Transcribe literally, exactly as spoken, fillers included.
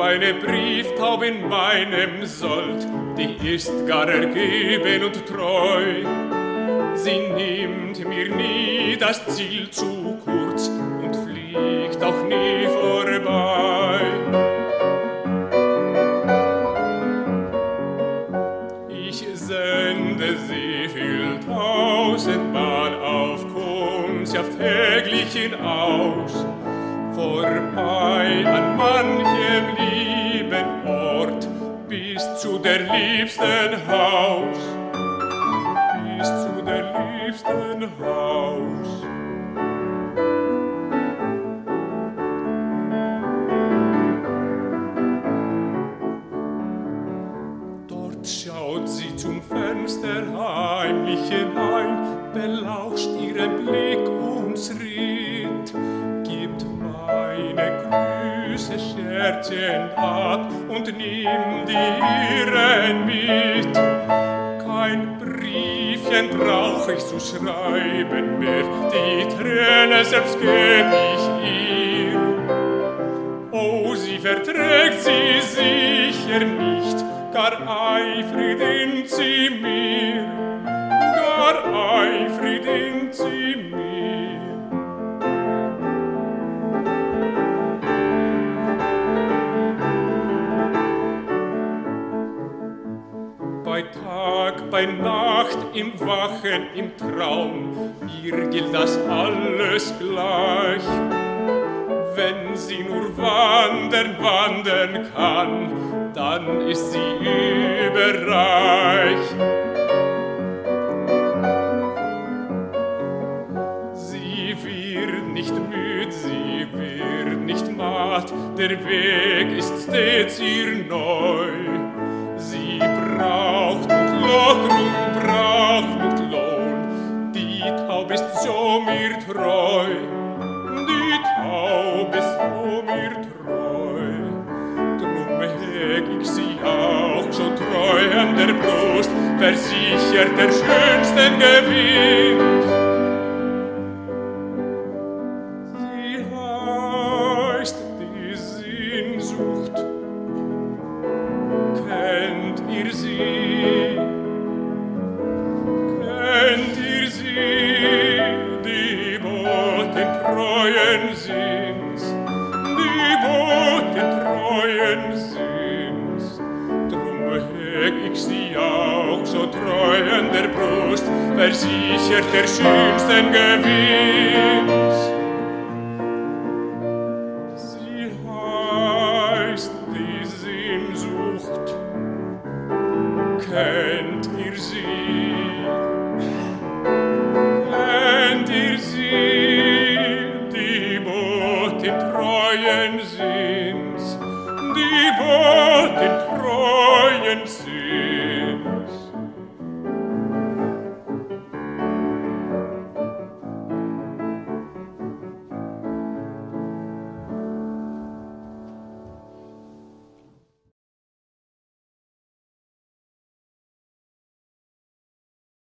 Eine Brieftaube in meinem Sold, die ist gar ergeben und treu. Sie nimmt mir nie das Ziel zu kurz und fliegt auch nie vorbei. Ich sende sie viel tausendmal auf Kundschaft täglich hinaus, vorbei an manchem lieben Ort, bis zu der liebsten Haus, bis zu der liebsten Haus. Dort schaut sie zum Fenster heimlich hinein, belauscht ihren Blick uns Ritt, gibt meine Grüße scherzend ab und nimmt ihren mit. Kein Briefchen brauch ich zu schreiben mehr, die Träne selbst geb ich ihr. Oh, sie verträgt sie sicher nicht, gar eifrig dient sie mir, gar eifrig dient sie mir. Bei Tag, bei Nacht, im Wachen, im Traum, ihr gilt das alles gleich. Wenn sie nur wandern, wandern kann, dann ist sie überreich. Sie wird nicht müd, sie wird nicht matt, der Weg ist stets ihr neu. Sie braucht nicht Lohn, braucht nicht Lohn, die Taube ist so mir treu, die Taube ist so mir treu. Drum heg ich sie auch so treu an der Brust, versichert der schönsten Gewinn. Sie heißt die Sehnsucht, kennt ihr sie, kennt ihr sie, die Boten treuen sind's, die Boten treuen sind's. Drum heg ich sie auch so treu an der Brust, versichert der schönsten Gewinns. Sie heißt die Sehnsucht, kennt ihr sie, kennt ihr sie, die Boten treuen sind's, die Boten